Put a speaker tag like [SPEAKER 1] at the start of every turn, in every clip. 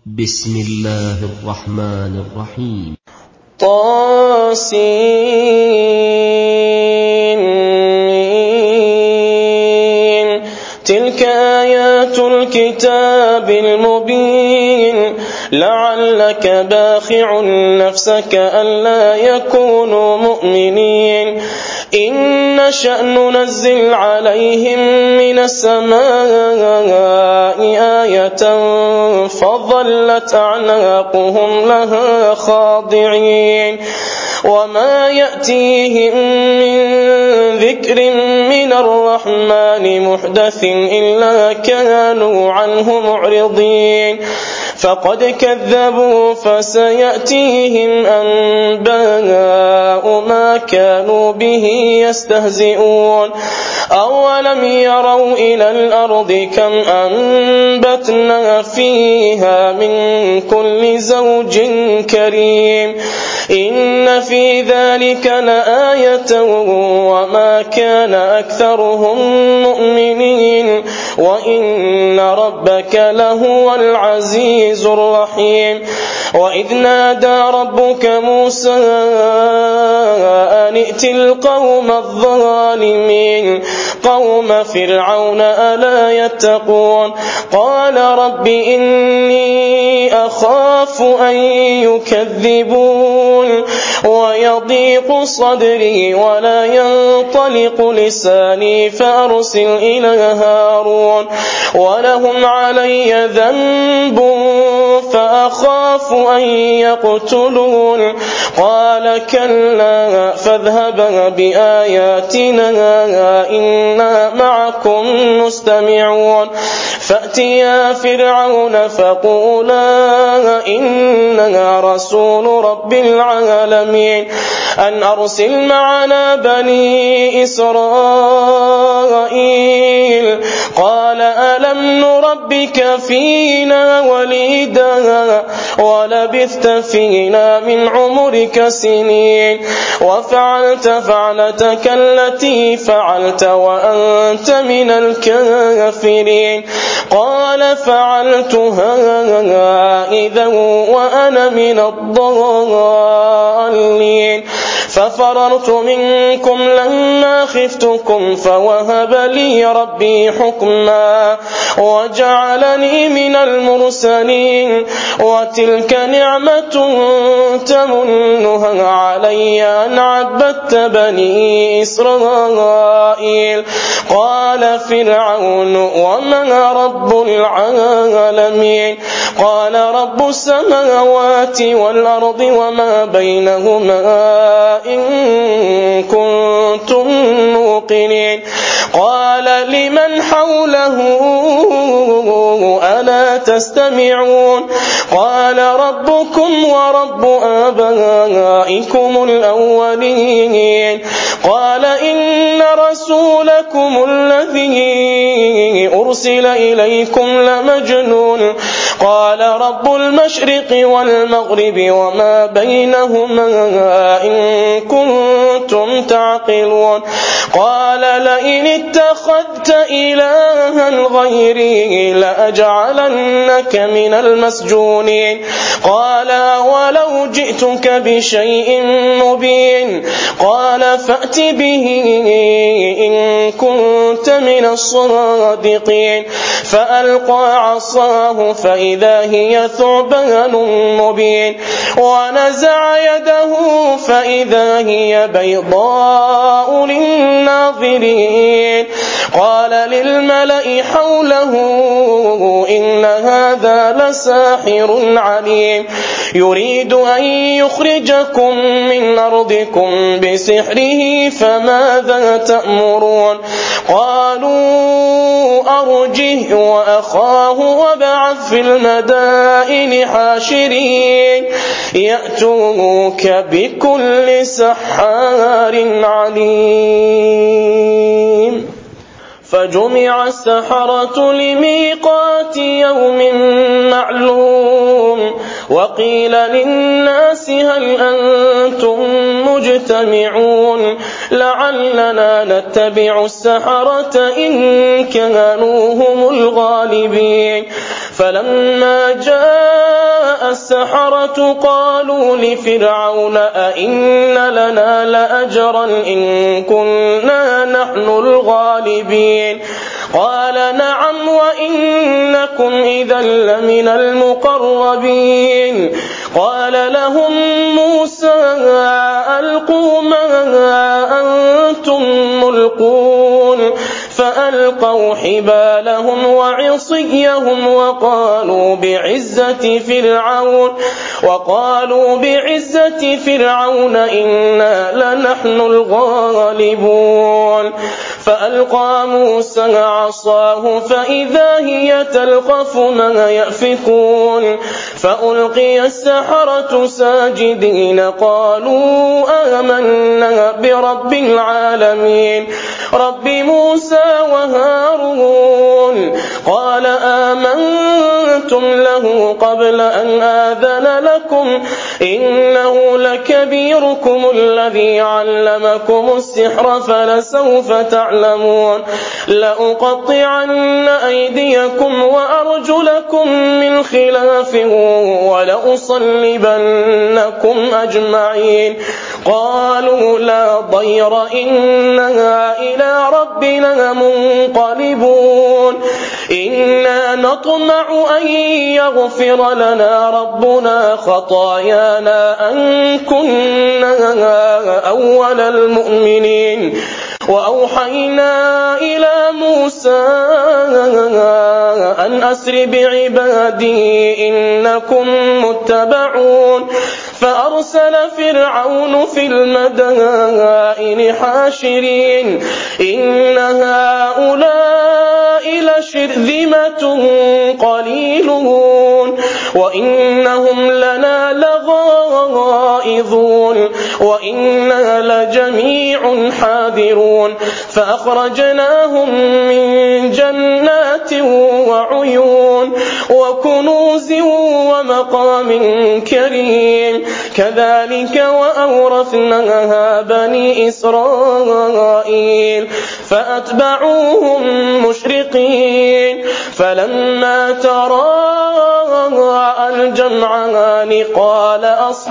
[SPEAKER 1] بسم الله الرحمن الرحيم.
[SPEAKER 2] طاسين. تلك آيات الكتاب المبين. لعلك باخع نفسك ألا يكونوا مؤمنين. إن نشأ ننزل عليهم من السماء آية فظلت أعناقهم لها خاضعين. وما يأتيهم من ذكر من الرحمن محدث إلا كانوا عنه معرضين. فقد كذبوا فسيأتيهم أنباء ما كانوا به يستهزئون. أولم يروا إلى الأرض كم أنبتنا فيها من كل زوج كريم. إن في ذلك لآية وما كان أكثرهم مؤمنين وإن ربك لهو العزيز الرحيم. وإذ نادى ربك موسى أن ائت القوم الظالمين قوم فرعون ألا يتقون. قال رب إني أخاف أن يكذبون ويضيق صدري ولا ينطلق لساني فأرسل إلى هارون ولهم علي ذنب فأخاف أن يقتلون. قال كلا فاذهبا بآياتنا إنا معكم مستمعون. فأتيا فرعون فقولا إننا رسول رب العالمين أن أرسل معنا بني إسرائيل. قال ألم نربك فينا وليدا ولبثت فينا من عمرك سنين وفعلت فعلتك التي فعلت وأنت من الكافرين. قال فعلتها إذا وأنا من الضالين. ففررت منكم لما خفتكم فوهب لي ربي حكما وجعلني من المرسلين. وتلك نعمة تمنها علي أن عبدت بني إسرائيل. قال فرعون وما رب العالمين. قال رب السماوات والأرض وما بينهما إن كنتم موقنين. قال لمن حوله ألا تستمعون. قال ربكم ورب آبائكم الأولين. قال إن رسولكم الذي أرسل إليكم لمجنون. قال رب المشرق والمغرب وما بينهما إن كنتم تعقلون. قال لئن اتخذت إلها غيري لأجعلنك من المسجونين. قال ولو جئتك بشيء مبين. قال فأت به إن كنت من الصادقين. فألقى عصاه فإذا هي ثعبان مبين. ونزع يده فإذا هي بيضاء للناظرين. قال للملأ حوله إن هذا لساحر عليم يريد أن يخرجكم من أرضكم بسحره فماذا تأمرون. قالوا أرجه وأخاه وابعث في المدائن حاشرين يأتوك بكل سحار عليم. فجمع السحرة لميقات يوم معلوم. وقيل للناس هل أنتم مجتمعون لعلنا نتبع السحرة إن كانوا هم الغالبين. فلما جاء السحرة قالوا لفرعون أئن لنا لأجرا إن كنا نحن الغالبين قال نعم وإنكم إذا لمن المقربين قال لهم موسى ألقوا ما أنتم ملقون فألقوا حبالهم وعصيهم وقالوا بعزة فرعون إنا لنحن الغالبون فألقى موسى عصاه فإذا هي تلقف ما يأفكون فألقي السحرة ساجدين قالوا آمنا برب العالمين رب موسى وهارون قال آمنتم له قبل أن آذن لكم إنه لكبيركم الذي علمكم السحر فلسوف تعلمون لأقطعن أيديكم وأرجلكم من خلاف ولأصلبنكم أجمعين قالوا لا ضير إنا إلى ربنا منقلبون إنا نطمع أن يغفر لنا ربنا خطايانا أن كنا أول المؤمنين وأوحينا إلى موسى أن أسر بعبادي إنكم متبعون فأرسل فرعون في المدائن حاشرين إن هؤلاء لشرذمة قليلون وإنهم لنا لغائظون وإنا لجميع حاذرون فأخرجناهم من جنات وعيون وكنوز ومقام كريم كذلك وأورثناها بني إسرائيل فأتبعوهم مشرقين فلما تراءى الجمعان قال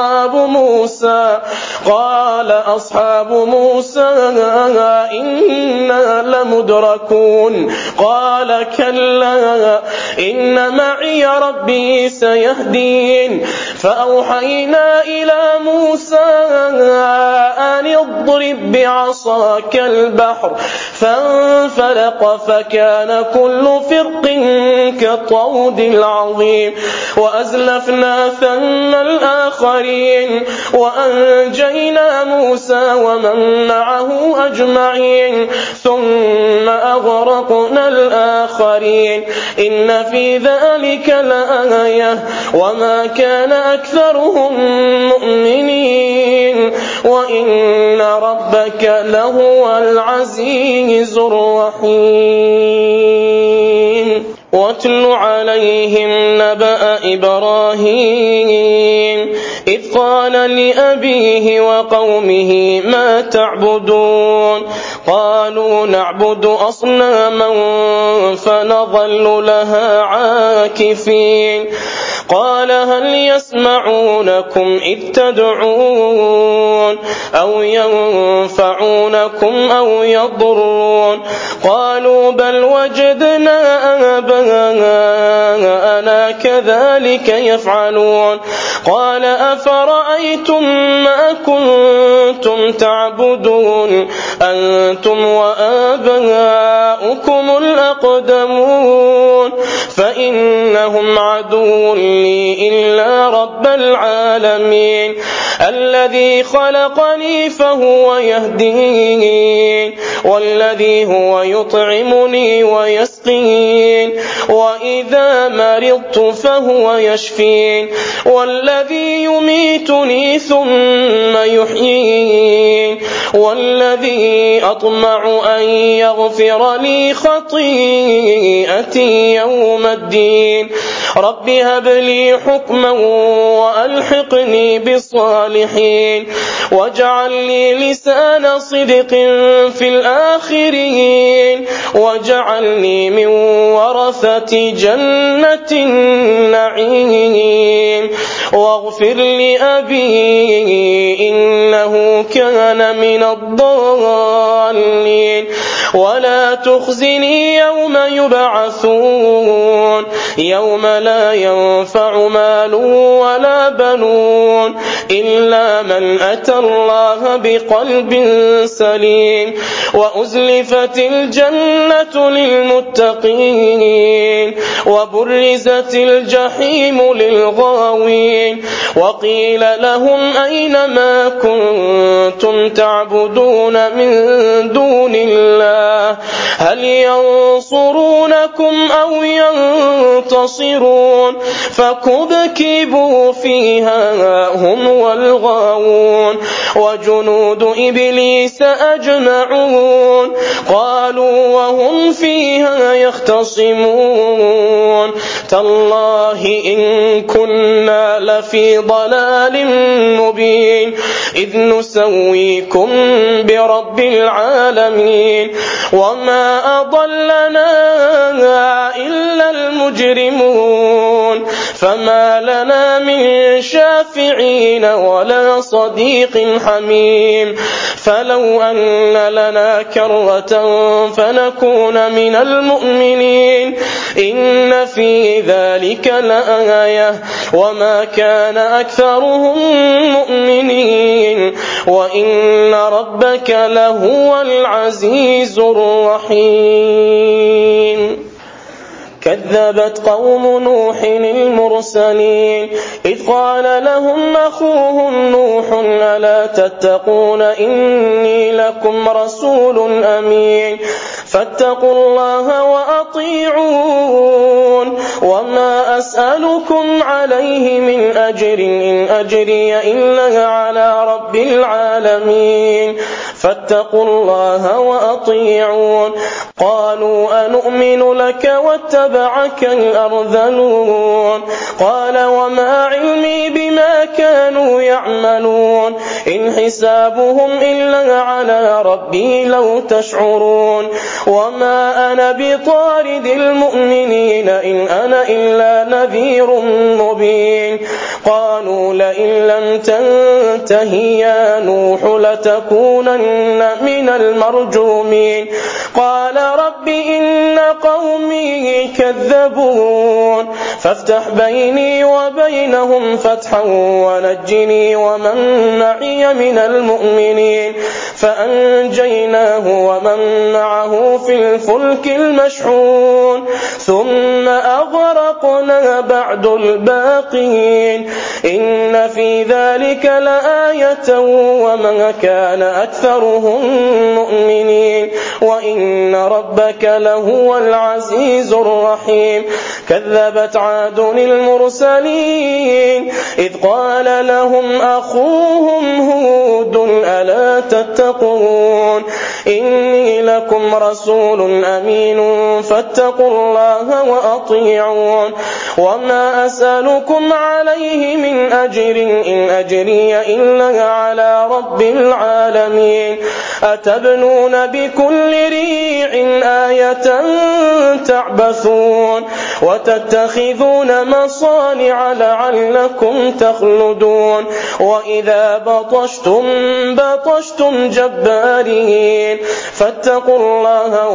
[SPEAKER 2] أصحاب موسى إنا لمدركون قال كلا إن معي ربي سيهدين فأوحينا إلى موسى أن اضرب بعصاك البحر فانفلق فكان كل فرق كالطود العظيم وأزلفنا ثم الآخرين وأنجينا موسى ومن معه أجمعين ثم أغرقنا الآخرين إن في ذلك لآية وما كان أكثرهم مؤمنين وإن ربك لهو العزيز الرحيم واتل عليهم نبأ إبراهيم إذ قال لأبيه وقومه ما تعبدون قالوا نعبد أصناما فنظل لها عاكفين قال هل يسمعونكم إذ تدعون أو ينفعونكم أو يضرون قالوا بل وجدنا آباءنا كذلك يفعلون قال أفرأيتم ما كنتم تعبدون أنتم وآباؤكم الأقدمون فإنهم عدو لي إلا رب العالمين الذي خلقني فهو يهدين والذي هو يطعمني ويسقين وإذا مرضت فهو يشفين والذي يميتني ثم يحيين والذي أطمع أن يغفر لي خطيئتي يوم الدين رب هب لي حكما وألحقني بالصالحين واجعل لي لسان صدق في الآخرين واجعلني من ورثة جنة النعيم واغفر لأبي إنه كان من الضالين ولا تخزني يوم يبعثون يوم لا ينفع مال ولا بنون إلا من أتى الله بقلب سليم وأزلفت الجنة للمتقين وبرزت الجحيم للغاوين وقيل لهم أين ما كنتم تعبدون من دون الله هل ينصرونكم أو ينتصرون فكبكبوا فيها هم والغاوون وجنود إبليس أجمعون قالوا وهم فيها يختصمون تالله إن كنا لفي ضلال مبين إذ نسويكم برب العالمين وما أضلنا إلا المجرمون فما لنا من شافعين ولا صديق حميم فلو أن لنا كرة فنكون من المؤمنين إن في ذلك لآية وما كان أكثرهم مؤمنين وإن ربك لهو العزيز الرحيم كذبت قوم نوح المرسلين إذ قال لهم أخوهم نوح ألا تتقون إني لكم رسول أمين فاتقوا الله وأطيعون وما أسألكم عليه من أجر إن أجري إلا على رب العالمين فاتقوا الله وأطيعون قالوا أنؤمن لك واتبعك الأرذلون قال وما علمي بما كانوا يعملون إن حسابهم إلا على ربي لو تشعرون وما أنا بطارد المؤمنين إن أنا إلا نذير مبين قالوا لئن لم تنته يا نوح لتكونن من المرجومين قال رب إن قومي كذبون فافتح بيني وبينهم فتحا ونجني ومن معي من المؤمنين فأنجيناه ومن معه في الفلك المشحون ثم أغرقنا بعد الباقين إن في ذلك لآية وما كان أكثرهم مؤمنين وإن ربك لهو العزيز الرحيم كذبت عاد المرسلين إذ قال لهم أخوهم هود ألا تتقون إني لكم رسول أمين فاتقوا الله وأطيعون وما أسألكم عليه من أجر إن أجري إلا على رب العالمين أتبنون بكل ريع آية تعبثون وتتخذون مصانع لعلكم تخلدون وإذا بطشتم جبارين فاتقوا الله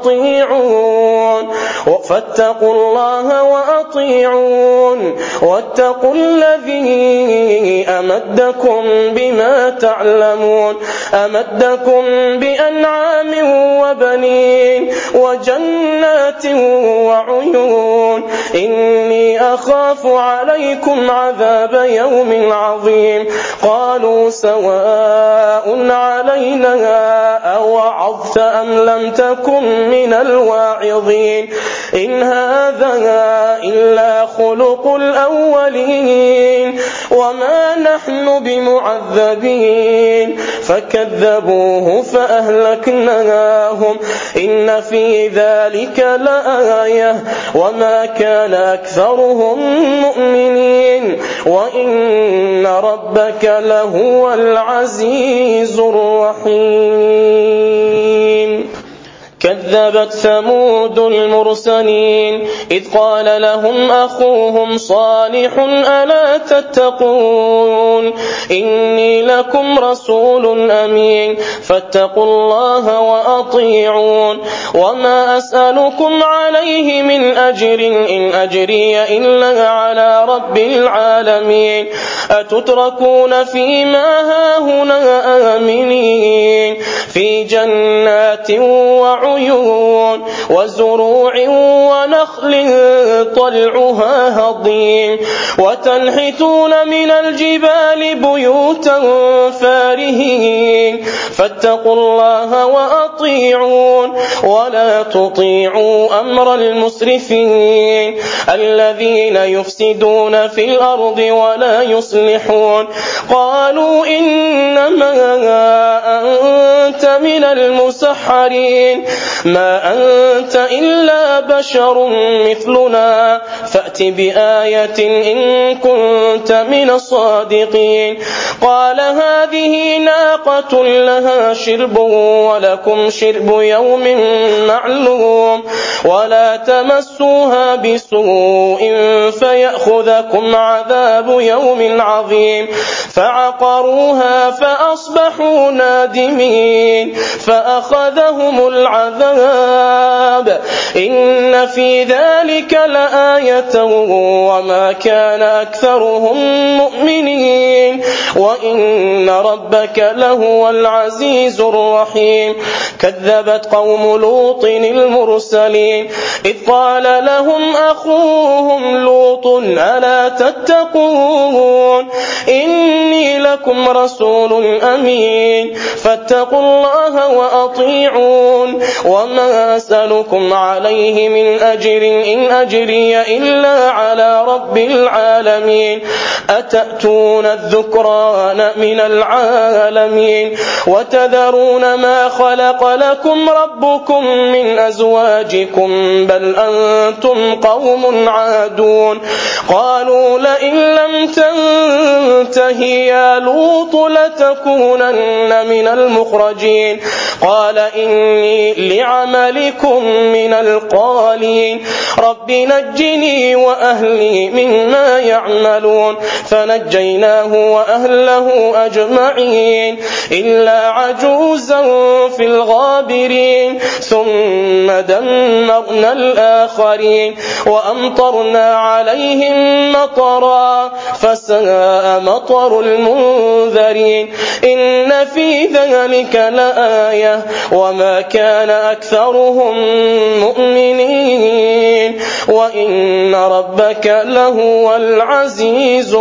[SPEAKER 2] وأطيعون واتقوا الذي أمدكم بما تعلمون أمدكم بأنعام وبنين وجنات وعيون إني أخاف عليكم عذاب يوم عظيم قالوا سواء علينا أوعظت أم لم تكن من الواعظين إن هذا إلا خلق الأولين وما نحن بمعذبين فكذبوه فأهلكناهم إن في ذلك لآية وما كان أكثرهم مؤمنين وإن ربك لهو العزيز الرحيم كذبت ثمود المرسلين إذ قال لهم أخوهم صالح ألا تتقون إني لكم رسول أمين فاتقوا الله وأطيعون وما أسألكم عليه من أجر إن أجري إلا على رب العالمين أتتركون فيما هاهنا آمنين في جنات وعيون وزروع ونخل طلعها هضيم وتنحتون من الجبال بيوتا فارهين فاتقوا الله وأطيعون ولا تطيعوا أمر المسرفين الذين يفسدون في الأرض ولا يصلحون قالوا إنما أنت من المسحرين ما أنت إلا بشر مثلنا فأت بآية إن كنت من الصادقين قال هذه ناقة لها شرب ولكم شرب يوم معلوم ولا تمسوها بسوء فيأخذكم عذاب يوم عظيم فعقروها فأصبحوا نادمين فأخذهم العذاب إن في ذلك لآية وما كان أكثرهم مؤمنين وإن ربك لهو العزيز الرحيم كذبت قوم لوط المرسلين إذ قال لهم أخوهم لوط ألا تتقون إني لكم رسول أمين فاتقوا الله وأطيعون وما أسألكم عليه من أجر إن أجري إلا على رب العالمين أتأتون الذكران من العالمين وتذرون ما خلق لكم ربكم من أزواجكم بل أنتم قوم عادون قالوا لئن لم تنته يا لوط لتكونن من المخرجين قال إني لعملكم من القالين رب نجني وأهلي مما يعملون فنجيناه وأهله أجمعين إلا عجوزا في الغابرين ثم دمرنا الآخرين وأمطرنا عليهم مطرا فساء مطر المنذرين إن في ذلك لآية وما كان أكثرهم مؤمنين وإن ربك لهو العزيز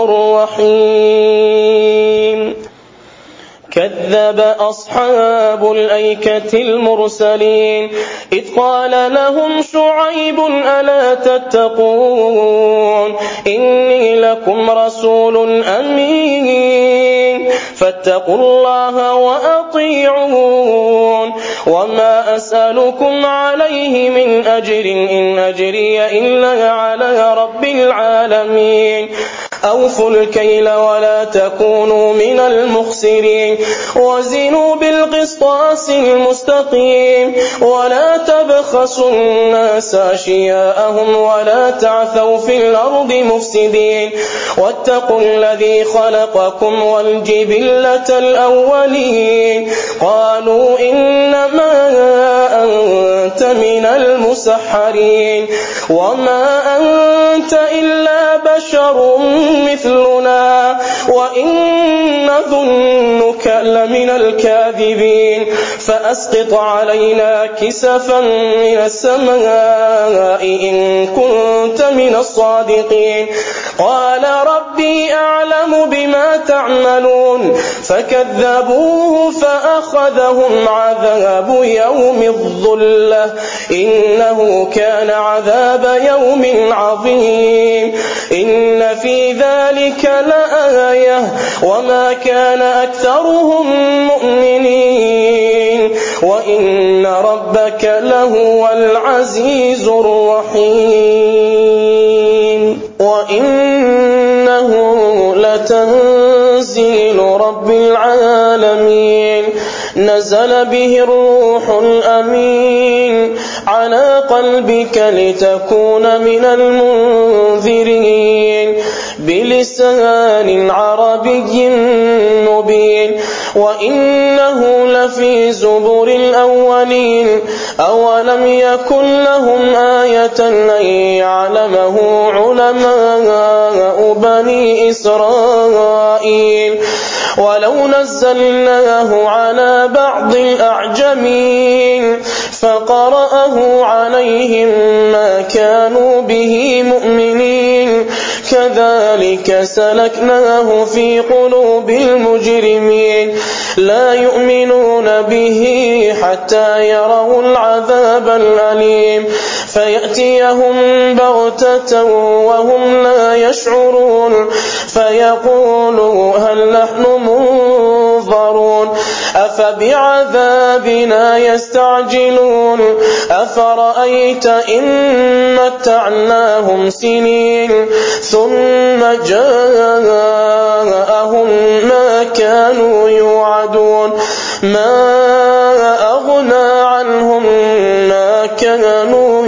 [SPEAKER 2] الرحيم كذب أصحاب الأيكة المرسلين إذ قال لهم شعيب ألا تتقون إني لكم رسول أمين فاتقوا الله وأطيعون وما أسألكم عليه من أجر إن أجري إلا على رب العالمين أوفوا الكيل ولا تكونوا من المخسرين وزنوا بالقسطاس المستقيم ولا تبخسوا الناس أشياءهم ولا تعثوا في الأرض مفسدين واتقوا الذي خلقكم والجبلة الأولين قالوا إنما أنت من المسحرين وما أنت إلا بشر مثلنا وإن نظنك لمن الكاذبين فأسقط علينا كسفا من السماء إن كنت من الصادقين قال ربي أعلم بما تعملون فكذبوه فأخذهم عذاب يوم الظلة إنه كان عذاب يوم عظيم إن في ذلك لآية وما كان أكثرهم مؤمنين وإن ربك لهو العزيز الرحيم وإنه لتنزيل رب العالمين نزل به الروح الأمين على قلبك لتكون من المنذرين بلسان عربي مبين وإنه لفي زبر الأولين أولم يكن لهم آية أن يعلمه علماء بني إسرائيل ولو نزلناه على بعض الأعجمين فقرأه عليهم ما كانوا به مؤمنين كذلك سلكناه في قلوب المجرمين لا يؤمنون به حتى يروا العذاب الأليم فيأتيهم بغتة وهم لا يشعرون فيقولوا هل نحن منظرون أفبعذابنا يستعجلون أفرأيت إن متعناهم سنين ثم جاءهم ما كانوا يوعدون ما أغنى عنهم ما كانوا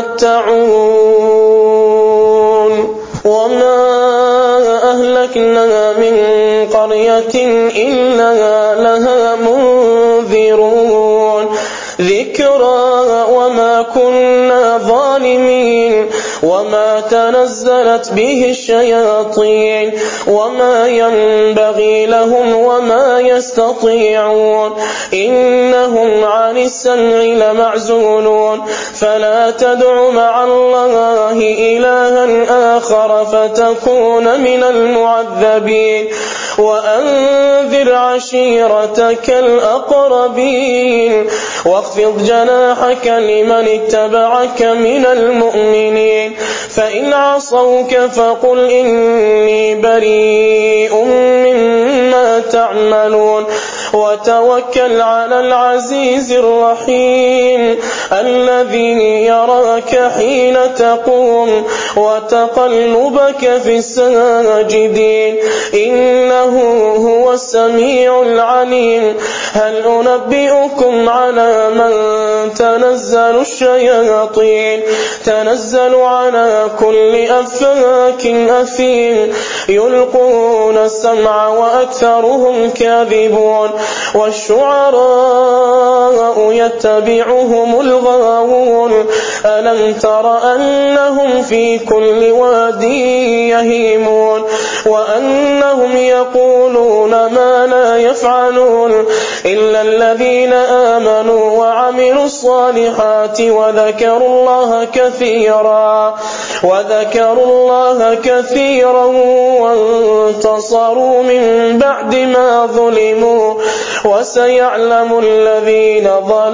[SPEAKER 2] يمتعون وما أهلكنا من قرية إلا لها منذرون ذكرى وما كنا ظالمين وما تنزلت به الشياطين وما ينبغي لهم وما يستطيعون إنهم عن السمع لمعزولون فلا تدع مع الله إلها آخر فتكون من المعذبين وأنذر عشيرتك الأقربين واخفض جناحك لمن اتبعك من المؤمنين فإن عصوك فقل إني بريء مما تعملون وتوكل على العزيز الرحيم الذي يراك حين تقوم وتقلبك في الساجدين إنه هو السميع العليم هل أنبئكم على من تنزل الشياطين تنزل على كل أفاك أثيم يلقون السمع وأكثرهم كاذبون والشعراء يتبعهم الغاوون ألم تر أنهم في كل واد يهيمون وأنهم يقولون ما لا يفعلون إلا الذين آمنوا وعملوا الصالحات وذكروا الله كثيرا وانتصروا من بعد ما ظلموا وسيعلم الذين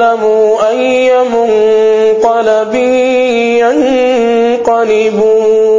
[SPEAKER 2] ظلموا أي منقلب ينقلبون